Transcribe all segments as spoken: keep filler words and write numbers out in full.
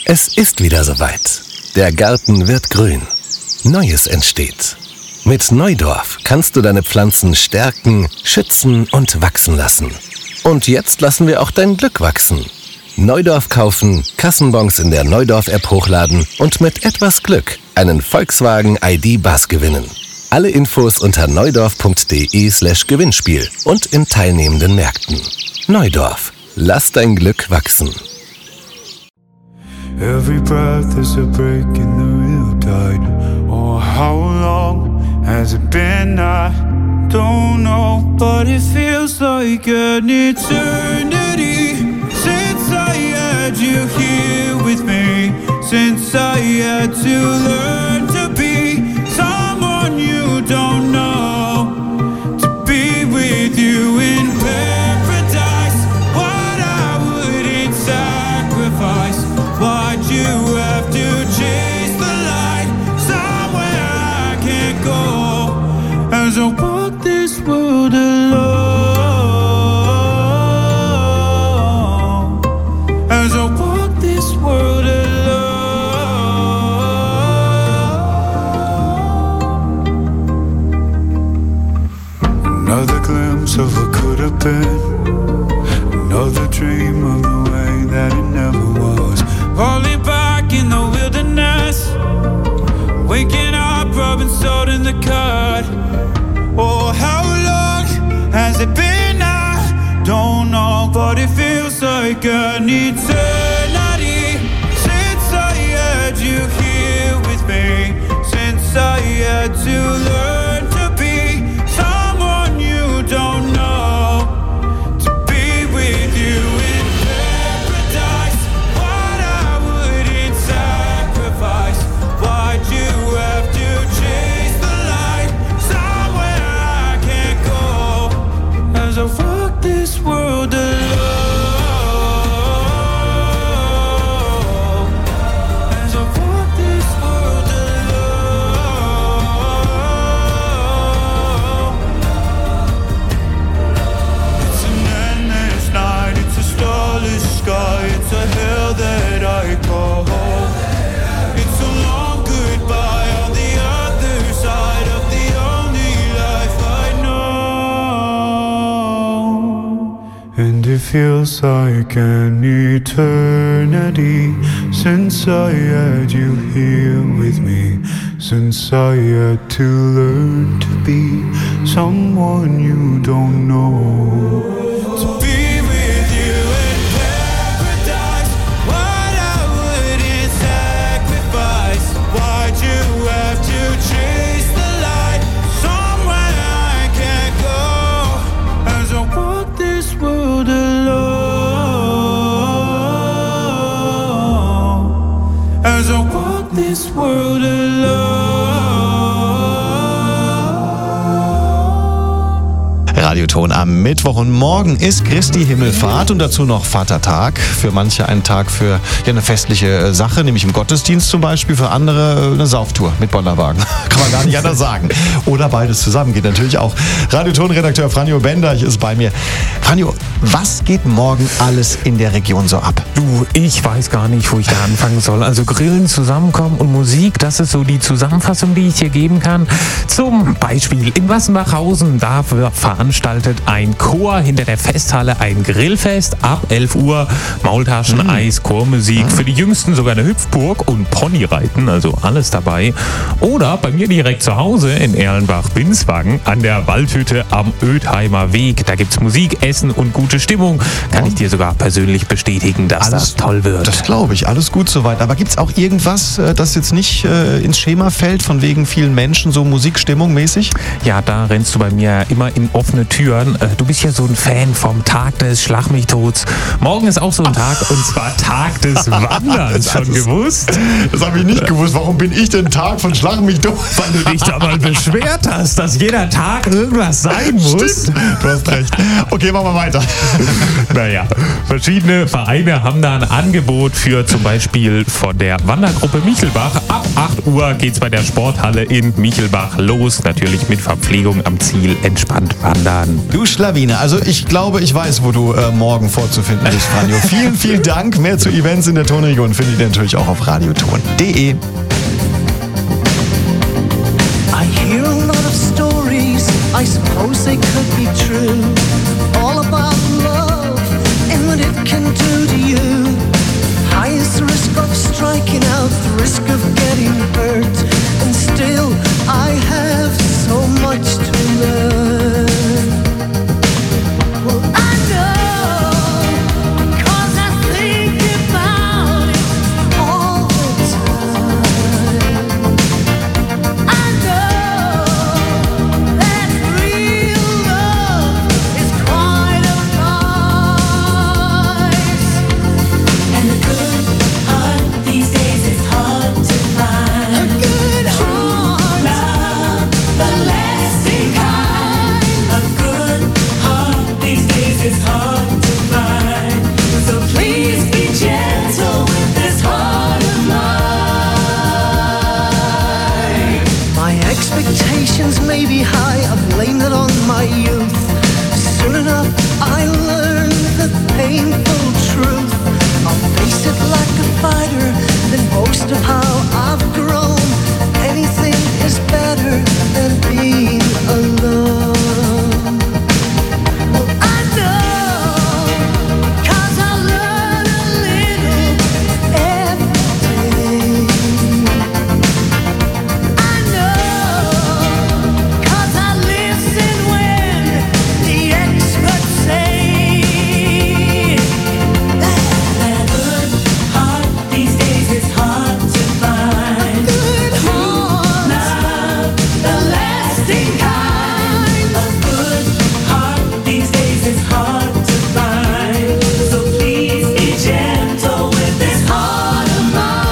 Es ist wieder soweit. Der Garten wird grün. Neues entsteht. Mit Neudorf kannst du deine Pflanzen stärken, schützen und wachsen lassen. Und jetzt lassen wir auch dein Glück wachsen. Neudorf kaufen, Kassenbons in der Neudorf-App hochladen und mit etwas Glück einen Volkswagen I D-Bus gewinnen. Alle Infos unter neudorf.de slash Gewinnspiel und in teilnehmenden Märkten. Neudorf. Lass dein Glück wachsen. Every breath is a break in the real tide. Oh, how long has it been? I don't know, but it feels like an eternity since I had you here with me. Since I had to learn to be someone you don't know, to be with you in paradise. What I wouldn't sacrifice. Why'd you have to chase the light somewhere I can't go? As I walk this world alone, as I walk this world alone. Another glimpse of what could have been, another dream of the way that it never was. Falling back in the wilderness, waking up, rubbing salt in the cut. Oh, how long has it been? I don't know, but it feels like an eternity since I had you here with me. Since I had to learn to be someone you don't know, to be with you in paradise. What I wouldn't sacrifice. Why'd you have to chase the light somewhere I can't go? As I walk this world alone, as I walk this world alone. It's an endless night, it's a starless sky, it's a hell that I call home. It's a long goodbye on the other side of the only life I know. And it feels like an eternity since I had you here with me. Since I had to learn to be someone you don't know. To be with you in paradise. What I wouldn't sacrifice. Why'd you have to chase the light somewhere I can't go? As I walk this world alone, as I walk this world alone. Radioton am Mittwoch und morgen ist Christi Himmelfahrt und dazu noch Vatertag. Für manche ein Tag für ja, eine festliche Sache, nämlich im Gottesdienst zum Beispiel, für andere eine Sauftour mit Bollerwagen. Kann man gar nicht anders sagen. Oder beides zusammen geht natürlich auch. Radioton-Redakteur Franjo Benderch ist bei mir. Franjo, was geht morgen alles in der Region so ab? Du, ich weiß gar nicht, wo ich da anfangen soll. Also Grillen, Zusammenkommen und Musik, das ist so die Zusammenfassung, die ich hier geben kann. Zum Beispiel in Wassenbachhausen, da veranstaltet ein Chor hinter der Festhalle ein Grillfest ab elf Uhr. Maultaschen, mhm. Eis, Chormusik, für die Jüngsten sogar eine Hüpfburg und Ponyreiten, also alles dabei. Oder bei mir direkt zu Hause in Erlenbach-Binswagen an der Waldhütte am Ödheimer Weg. Da gibt's Musik, Essen und gute Stimmung. Kann ja. ich dir sogar persönlich bestätigen, dass alles, das toll wird. Das glaube ich, alles gut soweit. Aber gibt's auch irgendwas, das jetzt nicht äh, ins Schema fällt, von wegen vielen Menschen, so Musikstimmung mäßig? Ja, da rennst du bei mir immer in offene Türen. Du bist ja so ein Fan vom Tag des Schlag mich tots. Morgen ist auch so ein Tag, und zwar Tag des Wanderns. Schon gewusst? Das habe ich nicht gewusst. Warum bin ich denn Tag von Schlag mich tot? Weil du dich da mal beschwert hast, dass jeder Tag irgendwas sein muss. Stimmt. Du hast recht. Okay, machen wir weiter. Naja, verschiedene Vereine haben da ein Angebot für zum Beispiel von der Wandergruppe Michelbach. Ab acht Uhr geht's bei der Sporthalle in Michelbach los. Natürlich mit Verpflegung am Ziel, entspannt wandern. Du Schlawine, also ich glaube, ich weiß, wo du äh, morgen vorzufinden bist, Franjo. Vielen, vielen Dank. Mehr zu Events in der Tonregion findet ihr natürlich auch auf radioton punkt de. I hear a lot of stories, I suppose they could be true, all about love and what it can do to you. High is the risk of striking out, the risk of getting hurt, and still I have so much to learn. Well, I know, 'cause I think about it all the time. I know that real love is quite a price. And a good heart these days is hard to find. A good heart, love, the lasting kind. A good heart these days is hard to find. So please be gentle with this heart of mine. My expectations may be high, I blame it on my youth. Soon enough I learn the painful truth. I'll face it like a fighter, then boast of how I've grown. Anything is better than being alone. Well, I know, 'cause I learn a little every day. I know, 'cause I listen when the experts say that a good heart these days is hard to find. A good heart, love, the lasting kind. A good heart these days is hard to find. So please be gentle with this heart of mine.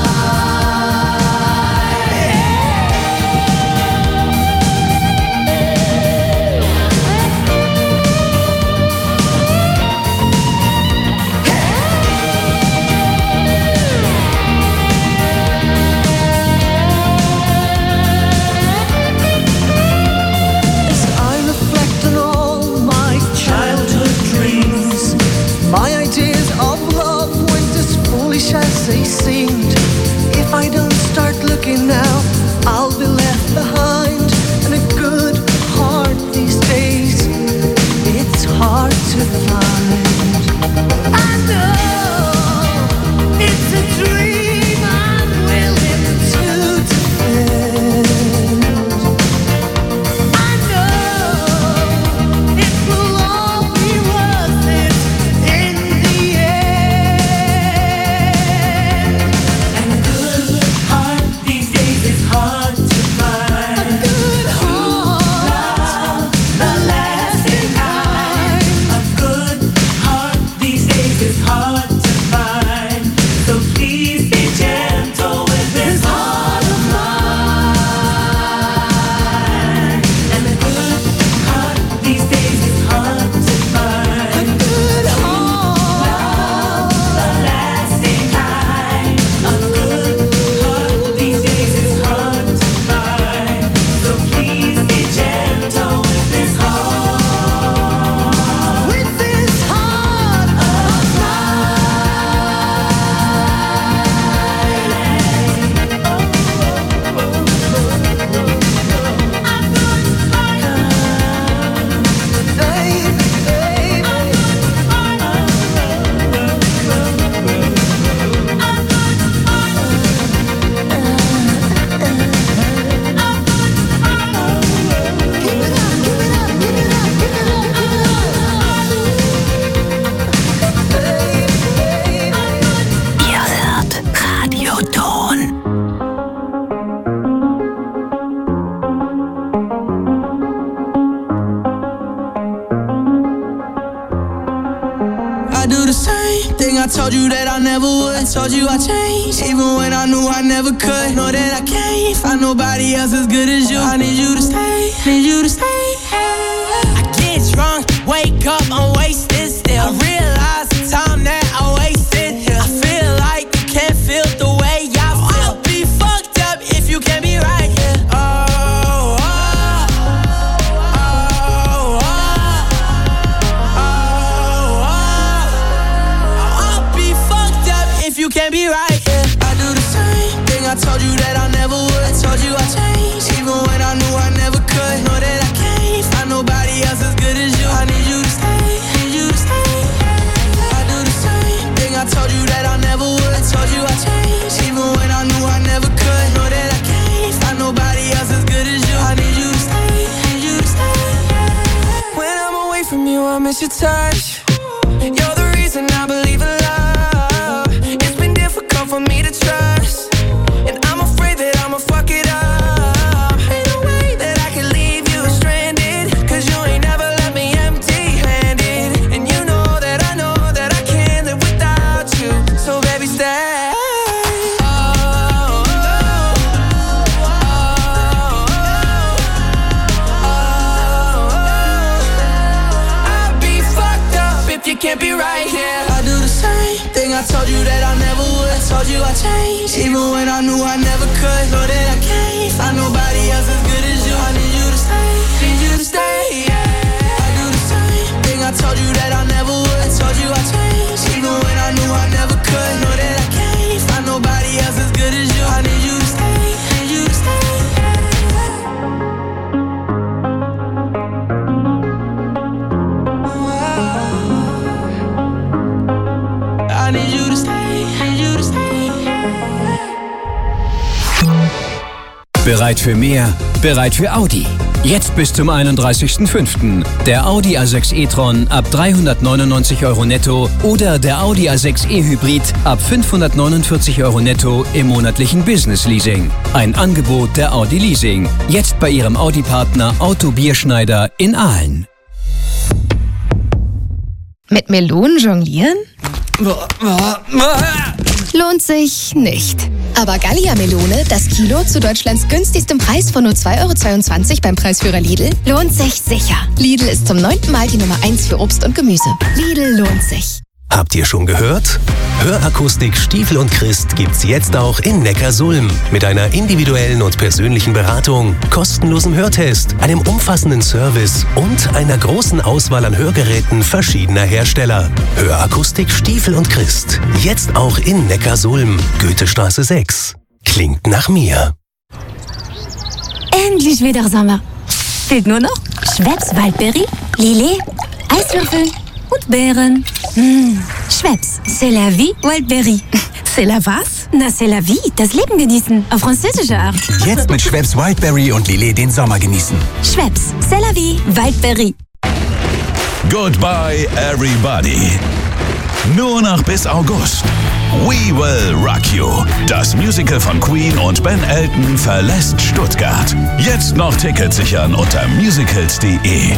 As I reflect on all my childhood dreams, my ideas of love weren't as foolish as they seemed. If I don't start looking now, I'll be left behind. And a good heart these days, it's hard to find. I know it's a dream I'm willing to defend. I know it will all be worth it in the end. And a good heart these days is hard to find. A good heart, love, the lasting kind. A good heart these days is hard to find. So please be gentle with this heart of mine. And a good heart these days is hard to find. A good heart, love, the lasting kind. A good heart these days is hard to find. So please be gentle with this heart. With this heart of Ihr hört Radioton. I do the same thing I told you that I never would. I told you I changed, even when I knew I never could. Know that I can't find nobody else as good as you. I need you to stay, need you to stay. I get drunk, wake up, I'm wasted still. I realize the time that I wasted here. I feel like you can't feel the way I feel. I'll be fucked up if you can't be right here. Oh, oh, oh, oh, oh. can't be right, yeah. I do the same thing I told you that I never would. I told you I changed, even when I knew I never could. Know that I can't find nobody else as good as you. I need you to stay, need you to stay. I do the same thing I told you that I never would. I told you I changed, even when I knew I never could. Know that I can't find nobody else as good as you. I need you to stay, need you to stay. When I'm away from you, I miss your touch. You're the reason I believe in love. It's been difficult for me to trust, and I'm afraid that I'ma fuck it up. Ain't no way that I can leave you stranded, cause you ain't never left me empty-handed. And you know that I know that I can't live without you. So baby, stay. Oh, oh, oh, oh, oh. I'd be fucked up if you can't be right here. I do the same thing I told you that I never would. I told you I changed, even when I knew I never could. Know that I can't find nobody else as good as you. I need you to stay, need you to stay, yeah. I do the same thing I told you that I never would. I told you I changed, even when I knew I never could. Know that I can't find nobody else as good as you. I need you to stay, need you to stay. I need you to stay, need you to stay. Bereit für mehr? Bereit für Audi. Jetzt bis zum einunddreißigsten fünften Der Audi A sechs e-tron ab dreihundertneunundneunzig Euro netto oder der Audi A sechs e-Hybrid ab fünfhundertneunundvierzig Euro netto im monatlichen Business Leasing. Ein Angebot der Audi Leasing. Jetzt bei Ihrem Audi-Partner Auto Bierschneider in Aalen. Mit Melonen jonglieren? Lohnt sich nicht. Aber Gallia-Melone, das Kilo zu Deutschlands günstigstem Preis von nur zwei Euro zweiundzwanzig beim Preisführer Lidl, lohnt sich sicher. Lidl ist zum neunten Mal die Nummer eins für Obst und Gemüse. Lidl lohnt sich. Habt ihr schon gehört? Hörakustik Stiefel und Christ gibt's jetzt auch in Neckarsulm. Mit einer individuellen und persönlichen Beratung, kostenlosem Hörtest, einem umfassenden Service und einer großen Auswahl an Hörgeräten verschiedener Hersteller. Hörakustik Stiefel und Christ. Jetzt auch in Neckarsulm. Goethestraße sechs. Klingt nach mir. Endlich wieder Sommer. Fehlt nur noch Schweppes Waldbeere, Lillet, Eiswürfel und Beeren. Mmh. Schweppes, c'est la vie, Wildberry. C'est la was? Na, c'est la vie, das Leben genießen, auf französische Art. Jetzt mit Schweppes Wildberry und Lillet den Sommer genießen. Schweppes, c'est la vie, Wildberry. Goodbye, everybody. Nur noch bis August. We Will Rock You. Das Musical von Queen und Ben Elton verlässt Stuttgart. Jetzt noch Tickets sichern unter musicals punkt de.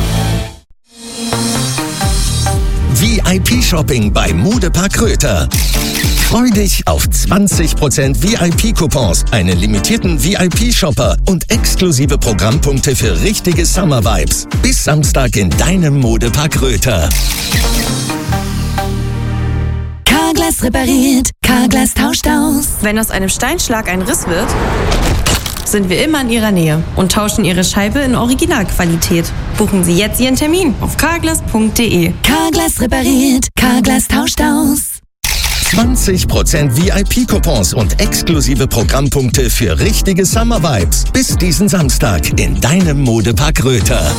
V I P-Shopping bei Modepark Röther. Freu dich auf zwanzig Prozent V I P-Coupons, einen limitierten V I P-Shopper und exklusive Programmpunkte für richtige Summer-Vibes. Bis Samstag in deinem Modepark Röther. Carglass repariert, Carglass tauscht aus. Wenn aus einem Steinschlag ein Riss wird, sind wir immer in Ihrer Nähe und tauschen Ihre Scheibe in Originalqualität. Buchen Sie jetzt Ihren Termin auf carglass punkt de. Carglass repariert, Carglass tauscht aus. zwanzig Prozent V I P-Coupons und exklusive Programmpunkte für richtige Summer-Vibes. Bis diesen Samstag in deinem Modepark Röther.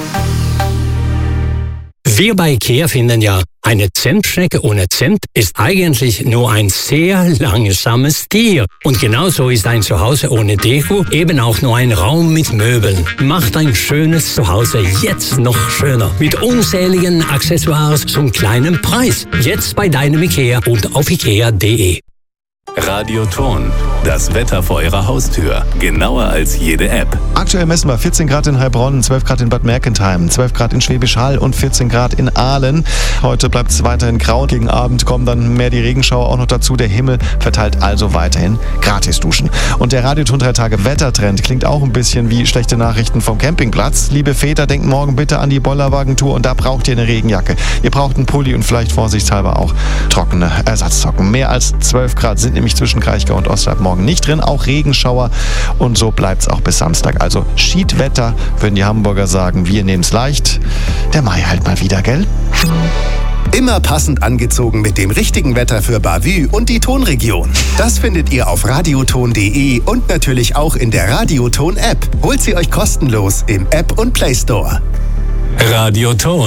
Wir bei IKEA finden ja, eine Zimtschnecke ohne Zimt ist eigentlich nur ein sehr langsames Tier. Und genauso ist ein Zuhause ohne Deko eben auch nur ein Raum mit Möbeln. Macht ein schönes Zuhause jetzt noch schöner. Mit unzähligen Accessoires zum kleinen Preis. Jetzt bei deinem IKEA und auf ikea punkt de. Radioton, das Wetter vor Ihrer Haustür. Genauer als jede App. Aktuell messen wir vierzehn Grad in Heilbronn, zwölf Grad in Bad Mergentheim, zwölf Grad in Schwäbisch Hall und vierzehn Grad in Aalen. Heute bleibt es weiterhin grau. Gegen Abend kommen dann mehr die Regenschauer auch noch dazu. Der Himmel verteilt also weiterhin Gratis-Duschen. Und der Radioton drei Tage Wettertrend klingt auch ein bisschen wie schlechte Nachrichten vom Campingplatz. Liebe Väter, denkt morgen bitte an die Bollerwagentour und da braucht ihr eine Regenjacke. Ihr braucht einen Pulli und vielleicht vorsichtshalber auch trockene Ersatzsocken. Mehr als zwölf Grad sind nämlich zwischen Kraichgau und Osterhalb morgen nicht drin, auch Regenschauer und so bleibt es auch bis Samstag. Also Schiedwetter, würden die Hamburger sagen, wir nehmen es leicht. Der Mai halt mal wieder, gell? Immer passend angezogen mit dem richtigen Wetter für Bavü und die Tonregion. Das findet ihr auf radioton punkt de und natürlich auch in der Radioton-App. Holt sie euch kostenlos im App und Play Store. Radioton.